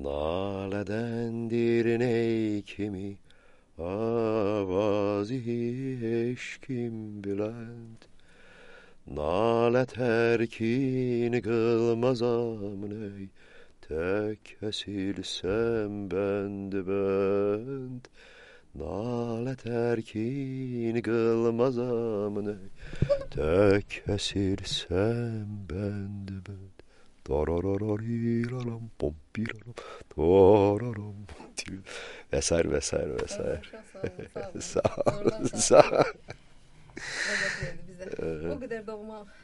Naledendir ney kimi avazı eşkim bülent. Nalet erkin kılmazam ney, tek kesilsem bend. Nalet erkin kılmazam ney, tek kesilsem bend. Darararariraram, pompiraram, dararam, vesaire vesaire vesaire. Harika, sağ ol. Sağ ol, Zorlar sağ ol. şarkıyı. Bize. O kadar doğma